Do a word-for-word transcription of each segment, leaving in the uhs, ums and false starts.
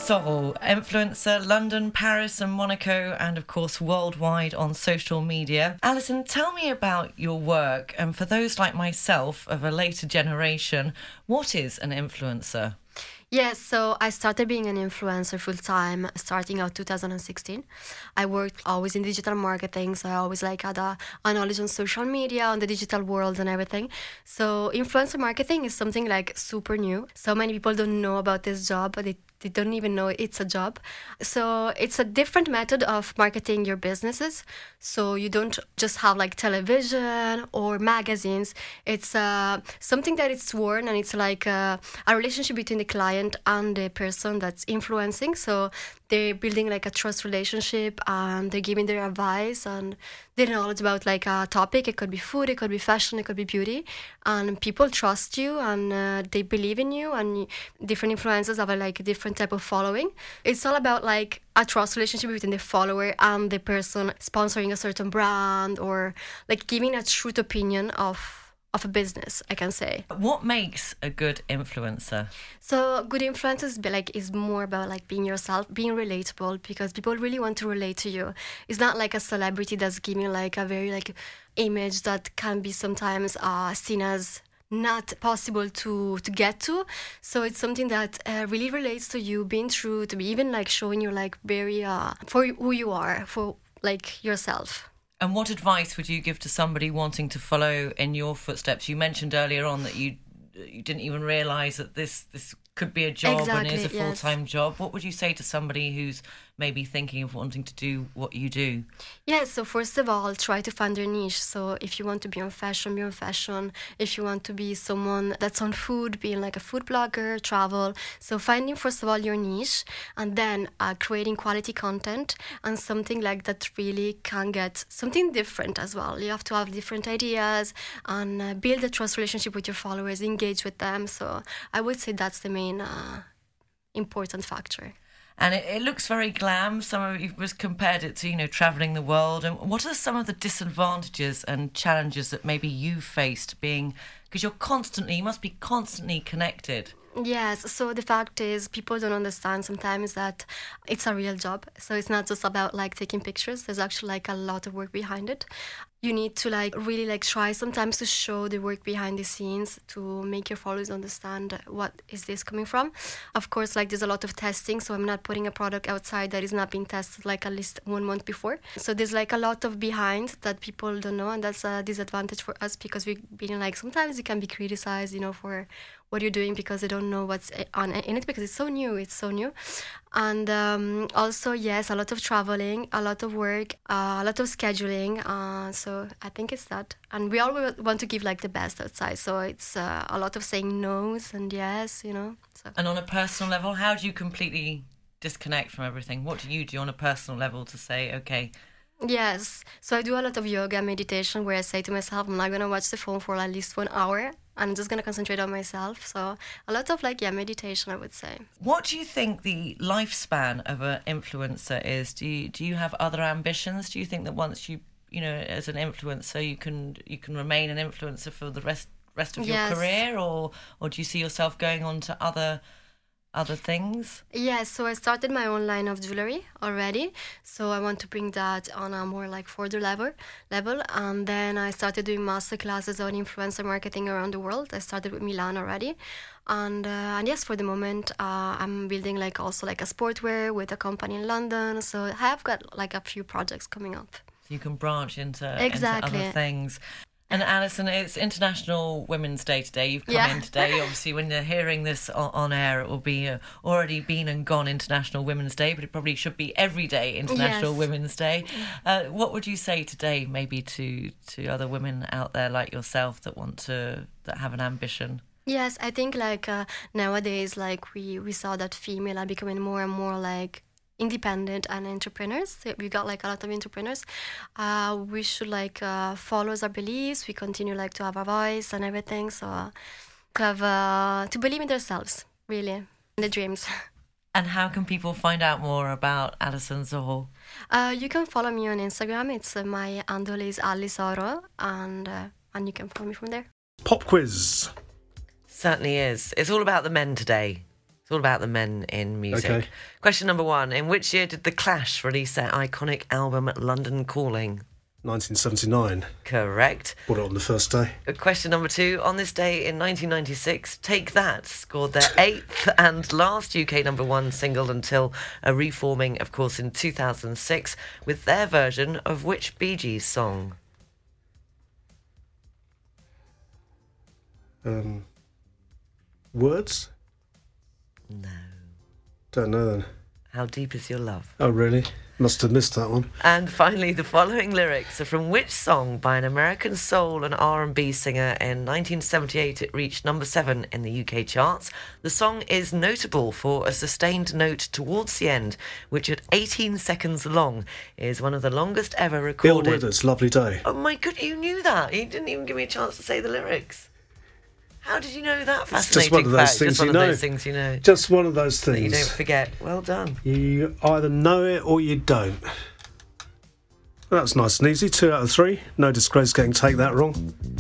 Sorel, influencer, London, Paris and Monaco, and of course worldwide on social media. Alison, tell me about your work, and for those like myself of a later generation, what is an influencer? Yes, so I started being an influencer full-time starting out two thousand sixteen. I worked always in digital marketing, so I always like had a, a knowledge on social media, on the digital world and everything. So influencer marketing is something like super new. So many people don't know about this job, but they They don't even know it's a job. So it's a different method of marketing your businesses. So you don't just have like television or magazines. It's uh, something that it's worn, and it's like a, a relationship between the client and the person that's influencing. So they're building like a trust relationship, and they're giving their advice and their knowledge about like a topic. It could be food, it could be fashion, it could be beauty. And people trust you, and uh, they believe in you, and different influencers have a like different type of following. It's all about like a trust relationship between the follower and the person sponsoring a certain brand, or like giving a truth opinion of of a business, I can say. What makes a good influencer? So good influencers be like is more about like being yourself, being relatable, because people really want to relate to you. It's not like a celebrity that's giving like a very like image that can be sometimes uh, seen as not possible to to get to. So it's something that uh, really relates to you, being true, to be even like showing you like very uh for who you are, for like yourself. And what advice would you give to somebody wanting to follow in your footsteps? You mentioned earlier on that you you didn't even realise that this this could be a job Exactly, and is a full-time yes. job. What would you say to somebody who's maybe thinking of wanting to do what you do? Yeah, so first of all, try to find your niche. So if you want to be on fashion, be on fashion. If you want to be someone that's on food, being like a food blogger, travel. So finding first of all your niche, and then uh, creating quality content, and something like that really can get something different as well. You have to have different ideas, and uh, build a trust relationship with your followers, engage with them. So I would say that's the main uh, important factor. And it, it looks very glam. Some of you was compared it to, you know, travelling the world. And what are some of the disadvantages and challenges that maybe you faced being, because you're constantly, you must be constantly connected. Yes, so the fact is people don't understand sometimes that it's a real job. So it's not just about like taking pictures. There's actually like a lot of work behind it. You need to like really like try sometimes to show the work behind the scenes to make your followers understand what is this coming from. Of course, like there's a lot of testing, so I'm not putting a product outside that is not being tested like at least one month before. So there's like a lot of behind that people don't know, and that's a disadvantage for us, because we've been like sometimes you can be criticized, you know, for what you're doing, because they don't know what's on in it, because it's so new, it's so new. And um, also, yes, a lot of traveling, a lot of work, uh, a lot of scheduling. Uh, so I think it's that. And we all want to give like the best outside. So it's uh, a lot of saying no's and yes, you know. So. And on a personal level, how do you completely disconnect from everything? What do you do on a personal level to say, okay? Yes. So I do a lot of yoga, meditation, where I say to myself, I'm not going to watch the phone for at least one hour. I'm just going to concentrate on myself. So a lot of like, yeah, meditation, I would say. What do you think the lifespan of an influencer is? Do you, do you have other ambitions? Do you think that once you, you know, as an influencer, you can you can remain an influencer for the rest rest of your Yes. career? Or, or do you see yourself going on to other... other things? Yes, so I started my own line of jewelry already. So I want to bring that on a more like further level level. And then I started doing master classes on influencer marketing around the world. I started with Milan already. And uh, and yes, for the moment, uh, I'm building like also like a sportwear with a company in London. So I have got like a few projects coming up. So you can branch into, Exactly. into other things. And Alison, it's International Women's Day today. You've come Yeah. in today. Obviously, when you're hearing this on, on air, it will be uh, already been and gone International Women's Day, but it probably should be every day International Yes. Women's Day. Uh, what would you say today, maybe to to other women out there like yourself that want to that have an ambition? Yes, I think like uh, nowadays, like we, we saw that female are becoming more and more like independent and entrepreneurs. We got like a lot of entrepreneurs. Uh, we should like uh, follow our beliefs. We continue like to have a voice and everything. So uh, to have uh, to believe in themselves, really, in the dreams. And how can people find out more about Alison Sorel? Uh, you can follow me on Instagram. It's uh, my handle is Ali Sorel, and uh, and you can follow me from there. Pop quiz. Certainly is. It's all about the men today. It's all about the men in music. Okay. Question number one. In which year did The Clash release their iconic album London Calling? nineteen seventy-nine. Correct. Bought it on the first day. Uh, Question number two. On this day in nineteen ninety-six, Take That scored their eighth and last U K number one single until a reforming, of course, in two thousand six with their version of which Bee Gees song? Um, words? No. Don't know then. How Deep Is Your Love? Oh, really? Must have missed that one. And finally, the following lyrics are from which song by an American soul and R and B singer? In nineteen seventy-eight, it reached number seven in the U K charts. The song is notable for a sustained note towards the end, which at eighteen seconds long is one of the longest ever Bill recorded. Withers, Lovely Day. Oh my god, you knew that! You didn't even give me a chance to say the lyrics. How did you know that It's fascinating just one of those fact? things Just one you of know. those things you know. Just one of those That you things. don't forget. Well done. You either know it or you don't. Well, that's nice and easy. Two out of three. No disgrace getting take that wrong.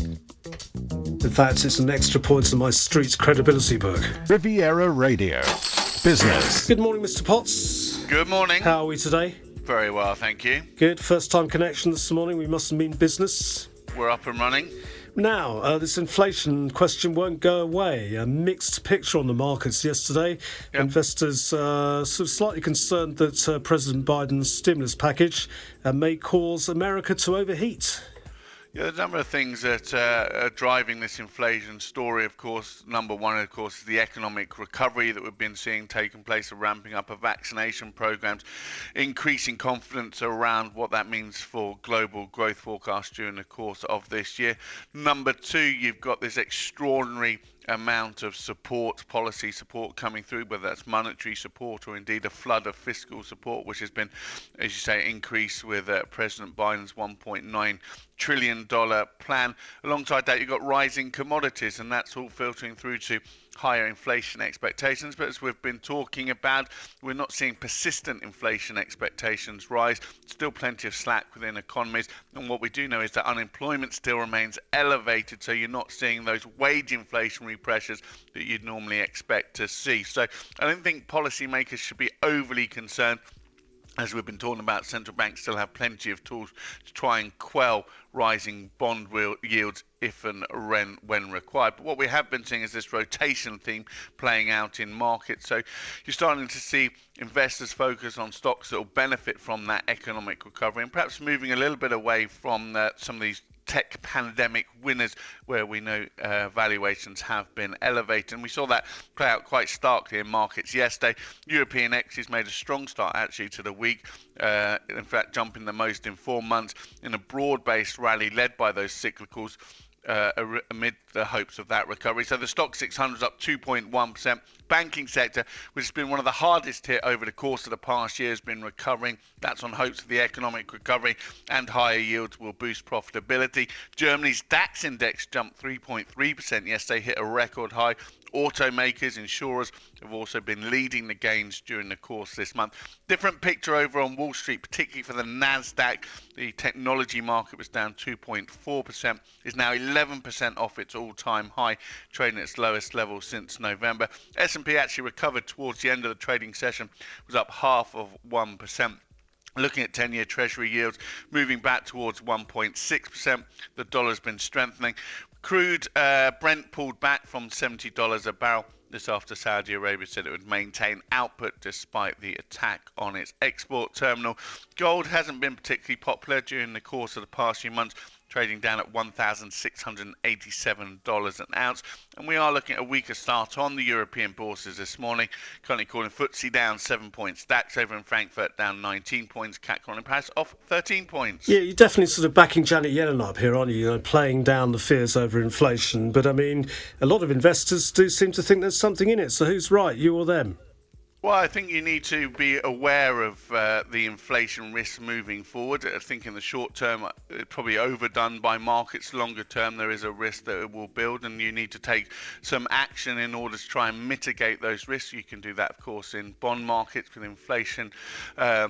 In fact, it's an extra point in my street's credibility book. Riviera Radio. Business. Good morning, Mister Potts. Good morning. How are we today? Very well, thank you. Good. First time connection this morning. We must mean business. We're up and running. Now, uh, this inflation question won't go away. A mixed picture on the markets yesterday. Yep. Investors uh, sort of slightly concerned that uh, President Biden's stimulus package uh, may cause America to overheat. Yeah, there's a number of things that uh, are driving this inflation story, of course. Number one, of course, is the economic recovery that we've been seeing taking place, a ramping up of vaccination programs, increasing confidence around what that means for global growth forecasts during the course of this year. Number two, you've got this extraordinary amount of support, policy support coming through, whether that's monetary support or indeed a flood of fiscal support, which has been, as you say, increased with uh, President Biden's one point nine trillion dollars plan. Alongside that, you've got rising commodities, and that's all filtering through to higher inflation expectations. But as we've been talking about, we're not seeing persistent inflation expectations rise. Still plenty of slack within economies. And what we do know is that unemployment still remains elevated, so you're not seeing those wage inflationary pressures that you'd normally expect to see. So I don't think policymakers should be overly concerned. As we've been talking about, central banks still have plenty of tools to try and quell rising bond yields if and when required. But what we have been seeing is this rotation theme playing out in markets. So you're starting to see investors focus on stocks that will benefit from that economic recovery and perhaps moving a little bit away from uh, some of these tech pandemic winners where we know uh, valuations have been elevated. And we saw that play out quite starkly in markets yesterday. European equities made a strong start actually to the week, uh, in fact jumping the most in four months in a broad-based rally led by those cyclicals uh, amid the hopes of that recovery. So the stock six hundred is up two point one percent. Banking sector, which has been one of the hardest hit over the course of the past year, has been recovering. That's on hopes of the economic recovery and higher yields will boost profitability. Germany's DAX index jumped three point three percent yesterday, hit a record high. Automakers, insurers have also been leading the gains during the course this month. Different picture over on Wall Street, particularly for the Nasdaq. The technology market was down two point four percent, is now eleven percent off its all-time high, trading at its lowest level since November. S and P actually recovered towards the end of the trading session, was up half of one percent. Looking at ten-year Treasury yields, moving back towards one point six percent. The dollar's been strengthening. Crude uh, Brent pulled back from seventy dollars a barrel. This after Saudi Arabia said it would maintain output despite the attack on its export terminal. Gold hasn't been particularly popular during the course of the past few months, trading down at one thousand six hundred eighty-seven dollars an ounce. And we are looking at a weaker start on the European bourses this morning. Currently calling F T S E down seven points. DAX over in Frankfurt down nineteen points. C A C on in Paris off thirteen points. Yeah, you're definitely sort of backing Janet Yellen up here, aren't you? You know, playing down the fears over inflation. But I mean, a lot of investors do seem to think there's something in it. So who's right, you or them? Well, I think you need to be aware of uh, the inflation risks moving forward. I think in the short term, it's probably overdone by markets. Longer term, there is a risk that it will build, and you need to take some action in order to try and mitigate those risks. You can do that, of course, in bond markets with inflation um,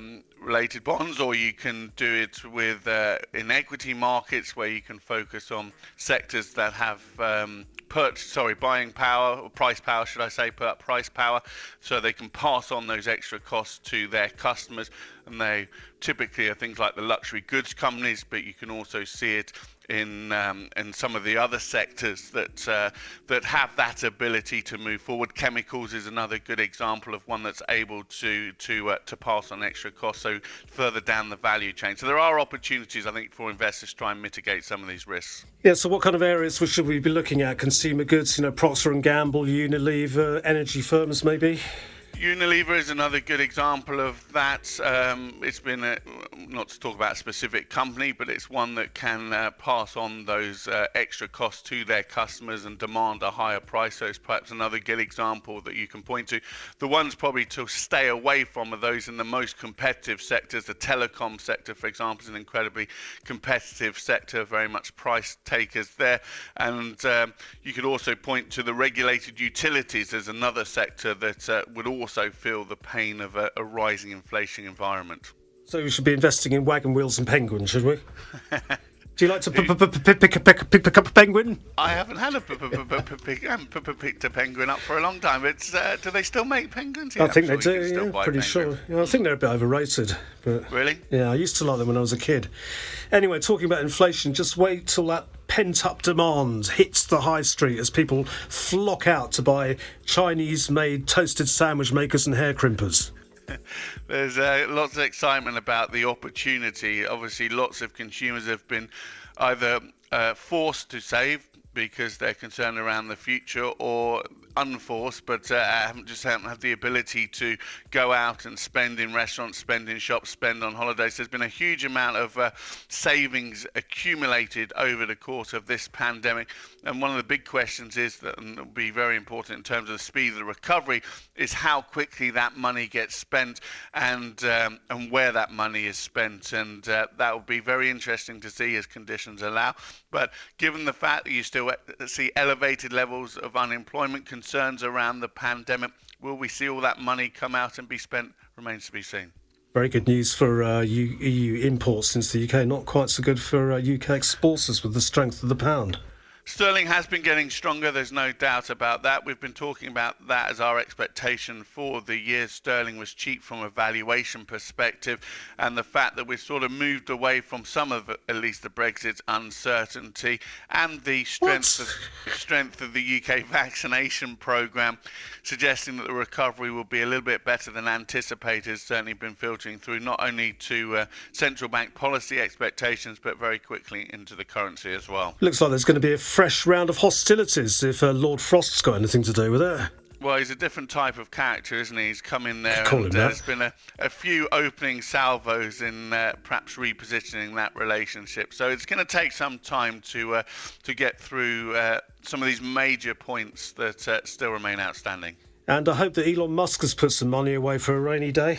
related bonds, or you can do it with uh, in equity markets where you can focus on sectors that have um, put sorry buying power or price power should I say put price power, so they can pass on those extra costs to their customers. And they typically are things like the luxury goods companies, but you can also see it in um, in some of the other sectors that uh, that have that ability to move forward. Chemicals is another good example of one that's able to to uh, to pass on extra costs, so further down the value chain. So there are opportunities, I think, for investors to try and mitigate some of these risks. Yeah, so what kind of areas should we be looking at? Consumer goods, you know, Procter and Gamble, Unilever, energy firms maybe? Unilever is another good example of that. Um, it's been, a, not to talk about a specific company, but it's one that can uh, pass on those uh, extra costs to their customers and demand a higher price. So it's perhaps another good example that you can point to. The ones probably to stay away from are those in the most competitive sectors. The telecom sector, for example, is an incredibly competitive sector, very much price takers there. And um, you could also point to the regulated utilities as another sector that uh, would also also feel the pain of a, a rising inflation environment. So we should be investing in wagon wheels and penguins, should we? Do you like to pick up a penguin? I haven't had a picked a penguin up for a long time. It's uh, do they still make penguins? I think they do. Yeah, pretty sure. Yeah, I think they're a bit overrated. But really? Yeah, I used to like them when I was a kid. Anyway, talking about inflation, just wait till that pent-up demand hits the high street as people flock out to buy Chinese-made toasted sandwich makers and hair crimpers. There's uh, lots of excitement about the opportunity. Obviously, lots of consumers have been either uh, forced to save because they're concerned around the future, or unforced, but uh, haven't just haven't had the ability to go out and spend in restaurants, spend in shops, spend on holidays. There's been a huge amount of uh, savings accumulated over the course of this pandemic, and one of the big questions is that, and it'll be very important in terms of the speed of the recovery, is how quickly that money gets spent and um, and where that money is spent, and uh, that will be very interesting to see as conditions allow. But given the fact that you still see elevated levels of unemployment, concerns around the pandemic, will we see all that money come out and be spent remains to be seen. Very good news for uh, E U imports into the U K, not quite so good for uh, U K exporters with the strength of the pound. Sterling has been getting stronger, there's no doubt about that. We've been talking about that as our expectation for the year. Sterling was cheap from a valuation perspective, and the fact that we've sort of moved away from some of at least the Brexit uncertainty and the strength of, strength of the U K vaccination programme, suggesting that the recovery will be a little bit better than anticipated, has certainly been filtering through not only to uh, central bank policy expectations but very quickly into the currency as well. Looks like there's going to be a fresh round of hostilities if uh, Lord Frost's got anything to do with it. Well, he's a different type of character, isn't he? He's come in there Call and him uh, that. there's been a, a few opening salvos in uh, perhaps repositioning that relationship. So it's going to take some time to uh, to get through uh, some of these major points that uh, still remain outstanding. And I hope that Elon Musk has put some money away for a rainy day.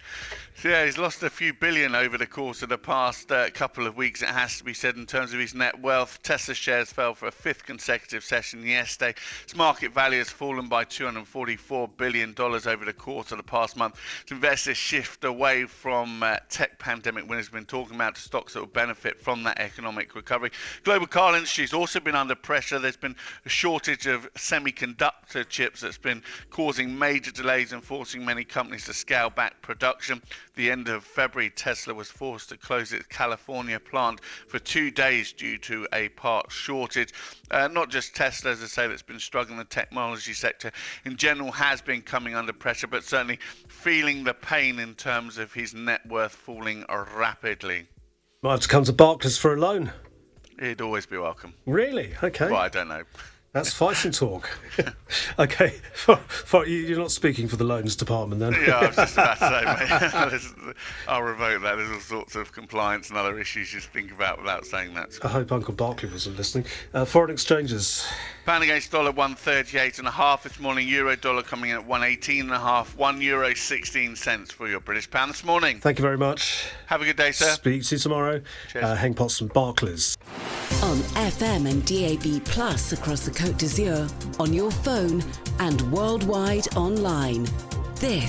So yeah, he's lost a few billion over the course of the past uh, couple of weeks, it has to be said, in terms of his net wealth. Tesla shares fell for a fifth consecutive session yesterday. Its market value has fallen by two hundred forty-four billion dollars over the course of the past month. As investors shift away from uh, tech pandemic winners, have been talking about the stocks that will benefit from that economic recovery. Global car industry has also been under pressure. There's been a shortage of semiconductor chips that's been causing major delays and forcing many companies to scale back production. The end of February, Tesla was forced to close its California plant for two days due to a part shortage. Uh, not just Tesla, as I say, that's been struggling. The technology sector in general has been coming under pressure, but certainly feeling the pain in terms of his net worth falling rapidly. Might have to come to Barclays for a loan. He'd always be welcome. Really? Okay. Well, I don't know. That's fighting talk. Okay, for, for, you're not speaking for the loans department then? Yeah, I was just about to say, mate. I'll revoke that. There's all sorts of compliance and other issues you think about without saying that. I hope Uncle Barclay wasn't listening. Uh, foreign exchanges. Pound against dollar one thirty-eight and a half this morning. Euro dollar coming in at one eighteen and a half. One euro sixteen cents for your British pound this morning. Thank you very much. Have a good day, sir. Speak to you tomorrow. Cheers. Uh, Hank Potts from Barclays. On F M and D A B Plus across the Côte d'Azur, on your phone and worldwide online. This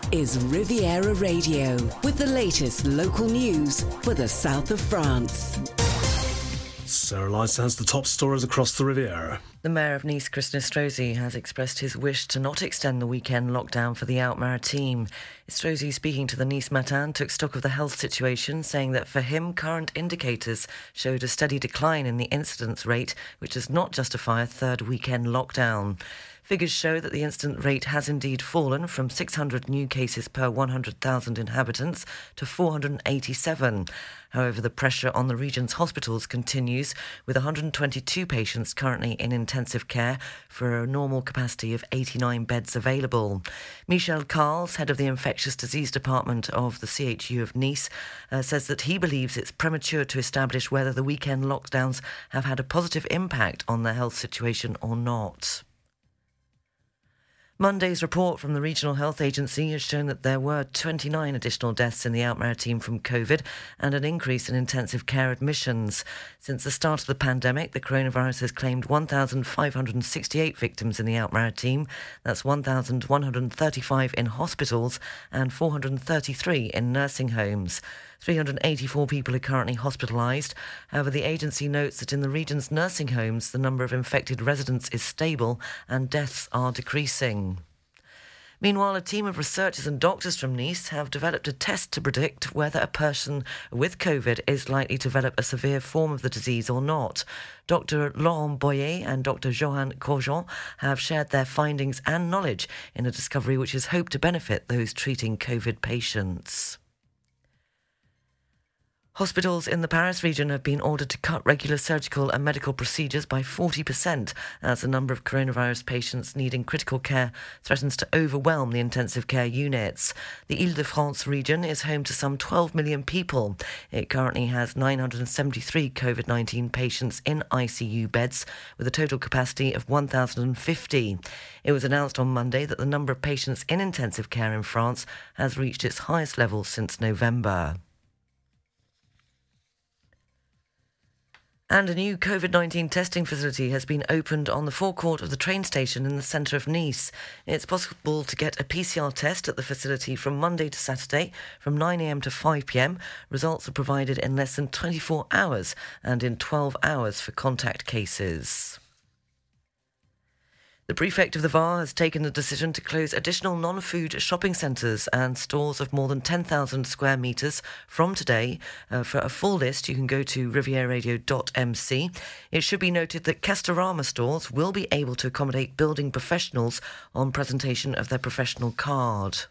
is Riviera Radio with the latest local news for the south of France. Sarah Lyson has the top stories across the Riviera. The Mayor of Nice, Christian Estrosi, has expressed his wish to not extend the weekend lockdown for the Alpes-Maritimes. Estrosi, speaking to the Nice Matin, took stock of the health situation, saying that for him, current indicators showed a steady decline in the incidence rate, which does not justify a third weekend lockdown. Figures show that the incident rate has indeed fallen from six hundred new cases per one hundred thousand inhabitants to four hundred eighty-seven. However, the pressure on the region's hospitals continues, with one hundred twenty-two patients currently in intensive care for a normal capacity of eighty-nine beds available. Michel Carles, head of the infectious disease department of the C H U of Nice, uh, says that he believes it's premature to establish whether the weekend lockdowns have had a positive impact on the health situation or not. Monday's report from the Regional Health Agency has shown that there were twenty-nine additional deaths in the Alpes-Maritimes from COVID and an increase in intensive care admissions. Since the start of the pandemic, the coronavirus has claimed one thousand five hundred sixty-eight victims in the Alpes-Maritimes. That's one thousand one hundred thirty-five in hospitals and four hundred thirty-three in nursing homes. three hundred eighty-four people are currently hospitalised. However, the agency notes that in the region's nursing homes, the number of infected residents is stable and deaths are decreasing. Meanwhile, a team of researchers and doctors from Nice have developed a test to predict whether a person with COVID is likely to develop a severe form of the disease or not. Doctor Laurent Boyer and Doctor Johan Corjon have shared their findings and knowledge in a discovery which is hoped to benefit those treating COVID patients. Hospitals in the Paris region have been ordered to cut regular surgical and medical procedures by forty percent as the number of coronavirus patients needing critical care threatens to overwhelm the intensive care units. The Île-de-France region is home to some twelve million people. It currently has nine hundred seventy-three COVID nineteen patients in I C U beds with a total capacity of one thousand fifty. It was announced on Monday that the number of patients in intensive care in France has reached its highest level since November. And a new COVID nineteen testing facility has been opened on the forecourt of the train station in the centre of Nice. It's possible to get a P C R test at the facility from Monday to Saturday from nine a.m. to five p.m. Results are provided in less than twenty-four hours and in twelve hours for contact cases. The prefect of the Var has taken the decision to close additional non-food shopping centres and stores of more than ten thousand square metres from today. Uh, for a full list, you can go to riviera radio dot m c. It should be noted that Castorama stores will be able to accommodate building professionals on presentation of their professional card.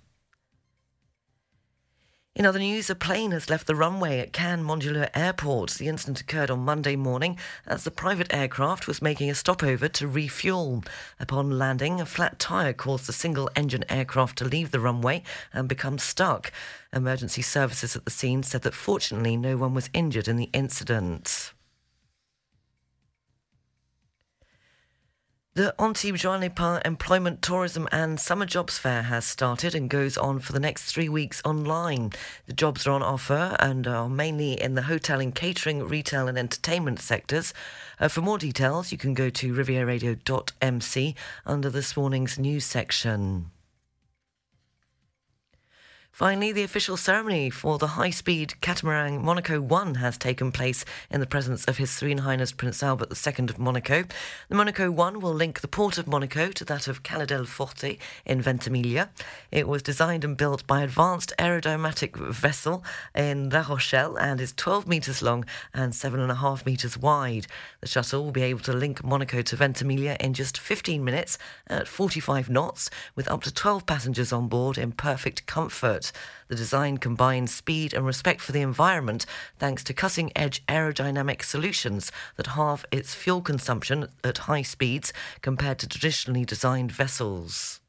In other news, a plane has left the runway at Cannes Modular Airport. The incident occurred on Monday morning as the private aircraft was making a stopover to refuel. Upon landing, a flat tyre caused the single-engine aircraft to leave the runway and become stuck. Emergency services at the scene said that fortunately no one was injured in the incident. The Antibes-Juan-les-Pins Employment, Tourism and Summer Jobs Fair has started and goes on for the next three weeks online. The jobs are on offer and are mainly in the hotel and catering, retail and entertainment sectors. Uh, for more details, you can go to riviera radio dot m c under this morning's news section. Finally, the official ceremony for the high-speed catamaran Monaco one has taken place in the presence of His Serene Highness Prince Albert the Second of Monaco. The Monaco one will link the port of Monaco to that of Cala del Forte in Ventimiglia. It was designed and built by Advanced Aerodynamic Vessel in La Rochelle and is twelve metres long and seven point five metres wide. The shuttle will be able to link Monaco to Ventimiglia in just fifteen minutes at forty-five knots, with up to twelve passengers on board in perfect comfort. The design combines speed and respect for the environment thanks to cutting-edge aerodynamic solutions that halve its fuel consumption at high speeds compared to traditionally designed vessels.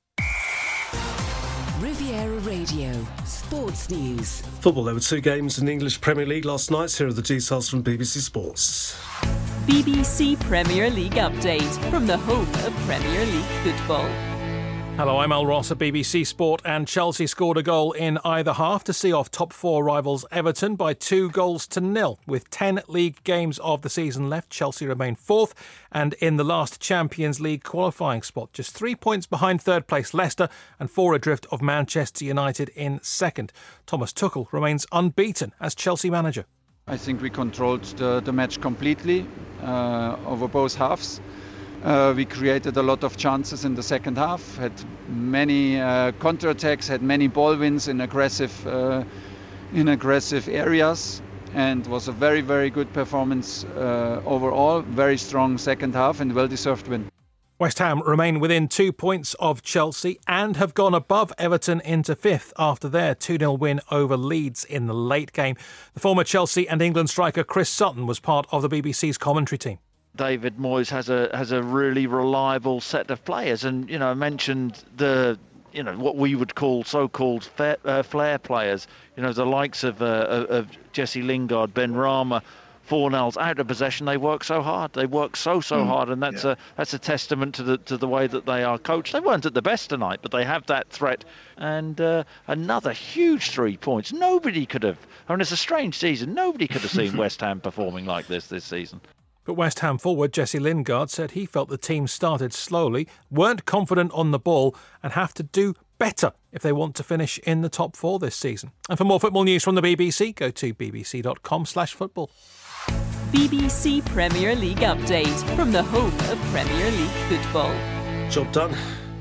Riviera Radio Sports News. Football, there were two games in the English Premier League last night. Here are the details from B B C Sports. B B C Premier League update from the home of Premier League football. Hello, I'm Al Ross at B B C Sport, and Chelsea scored a goal in either half to see off top four rivals Everton by two goals to nil. With ten league games of the season left, Chelsea remain fourth and in the last Champions League qualifying spot, just three points behind third place Leicester and four adrift of Manchester United in second. Thomas Tuchel remains unbeaten as Chelsea manager. I think we controlled the, the match completely uh, over both halves. Uh, we created a lot of chances in the second half, had many uh, counter-attacks, had many ball wins in aggressive, uh, in aggressive areas, and was a very, very good performance uh, overall. Very strong second half and well-deserved win. West Ham remain within two points of Chelsea and have gone above Everton into fifth after their two nil win over Leeds in the late game. The former Chelsea and England striker Chris Sutton was part of the B B C's commentary team. David Moyes has a has a really reliable set of players, and you know I mentioned the you know what we would call so-called fair, uh, flair players. You know the likes of uh, of Jesse Lingard, Ben Rama, Fornals out of possession. They work so hard. They work so so mm, hard, and that's yeah. a that's a testament to the to the way that they are coached. They weren't at the best tonight, but they have that threat. And uh, another huge three points. Nobody could have. I mean, it's a strange season. Nobody could have seen West Ham performing like this this season. But West Ham forward Jesse Lingard said he felt the team started slowly, weren't confident on the ball and have to do better if they want to finish in the top four this season. And for more football news from the B B C, go to bbc.com slash football. B B C Premier League update from the home of Premier League football. Job done.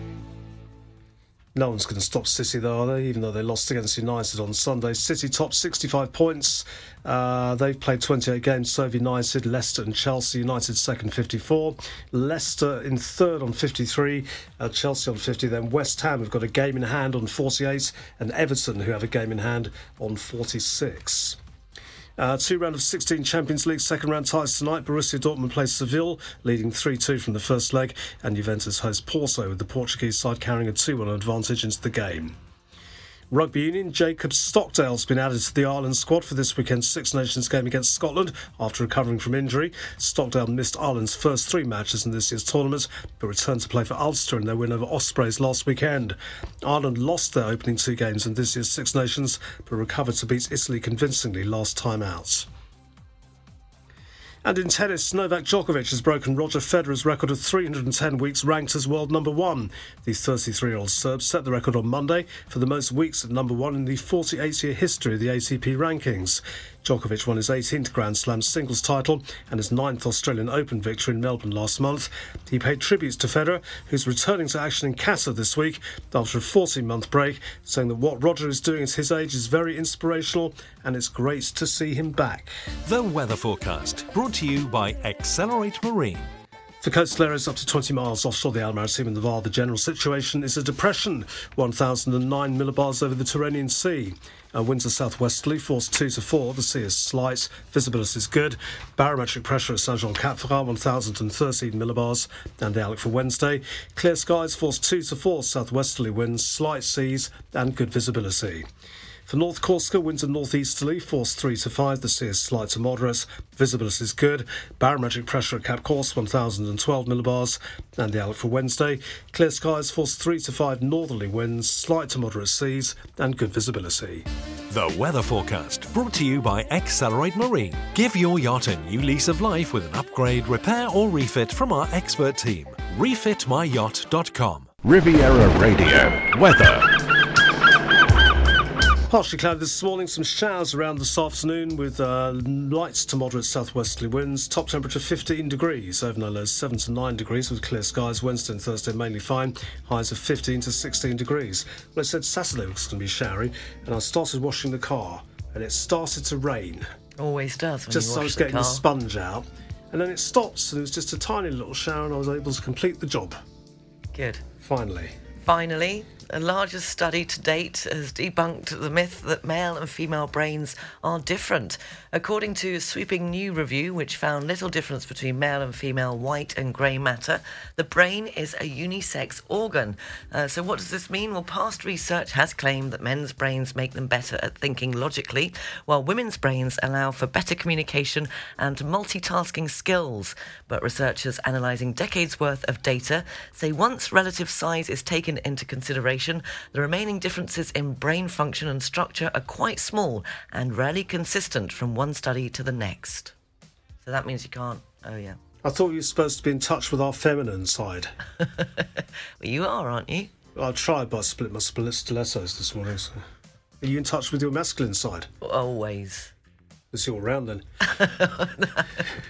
No one's going to stop City, though, are they? Even though they lost against United on Sunday. City top sixty-five points. Uh, they've played twenty-eight games. So have United, Leicester and Chelsea. United second, fifty-four. Leicester in third on fifty-three. Uh, Chelsea on fifty. Then West Ham have got a game in hand on forty-eight. And Everton, who have a game in hand, on forty-six. Uh, two round of sixteen Champions League second round ties tonight. Borussia Dortmund plays Seville, leading three two from the first leg, and Juventus hosts Porto, with the Portuguese side carrying a two one advantage into the game. Rugby Union, Jacob Stockdale's been added to the Ireland squad for this weekend's Six Nations game against Scotland after recovering from injury. Stockdale missed Ireland's first three matches in this year's tournament, but returned to play for Ulster in their win over Ospreys last weekend. Ireland lost their opening two games in this year's Six Nations, but recovered to beat Italy convincingly last time out. And in tennis, Novak Djokovic has broken Roger Federer's record of three hundred ten weeks ranked as world number one. The thirty-three-year-old Serb set the record on Monday for the most weeks at number one in the forty-eight-year history of the A T P rankings. Djokovic won his eighteenth Grand Slam singles title and his ninth Australian Open victory in Melbourne last month. He paid tributes to Federer, who's returning to action in Qatar this week after a fourteen-month break, saying that what Roger is doing at his age is very inspirational and it's great to see him back. The weather forecast, brought to you by Accelerate Marine. For coastal areas up to twenty miles offshore the Almaty and the Var, the general situation is a depression, one thousand nine millibars over the Tyrrhenian Sea. Uh, winds are southwesterly, force two to four. The sea is slight, visibility is good. Barometric pressure at Saint-Jean-Cap-Ferrat, one thousand thirteen millibars. And the outlook for Wednesday, clear skies, force two to four. Southwesterly winds, slight seas and good visibility. For North Corsica, winds are northeasterly, force three to five. The sea is slight to moderate. Visibility is good. Barometric pressure at Cap Corse, one thousand twelve millibars. And the outlook for Wednesday, clear skies, force three to five. Northerly winds, slight to moderate seas and good visibility. The weather forecast, brought to you by Accelerate Marine. Give your yacht a new lease of life with an upgrade, repair or refit from our expert team. refit my yacht dot com. Riviera Radio. Weather. Partially cloudy this morning, some showers around this afternoon with uh, light to moderate southwesterly winds. Top temperature fifteen degrees, overnight lows seven to nine degrees with clear skies. Wednesday and Thursday mainly fine, highs of fifteen to sixteen degrees. Well, I said Saturday was going to be showery, and I started washing the car, and it started to rain. Always does when just you wash I was the getting car. the sponge out, and then it stopped, and it was just a tiny little shower, and I was able to complete the job. Good. Finally. Finally, a largest study to date has debunked the myth that male and female brains are different. According to a sweeping new review, which found little difference between male and female white and grey matter, the brain is a unisex organ. Uh, so what does this mean? Well, past research has claimed that men's brains make them better at thinking logically, while women's brains allow for better communication and multitasking skills. But researchers analysing decades' worth of data say once relative size is taken into consideration, the remaining differences in brain function and structure are quite small and rarely consistent from one study to the next. So that means you can't... Oh, yeah. I thought you were supposed to be in touch with our feminine side. Well, you are, aren't you? I tried, but I split my stilettos this morning, so... Are you in touch with your masculine side? Always. It's all round then.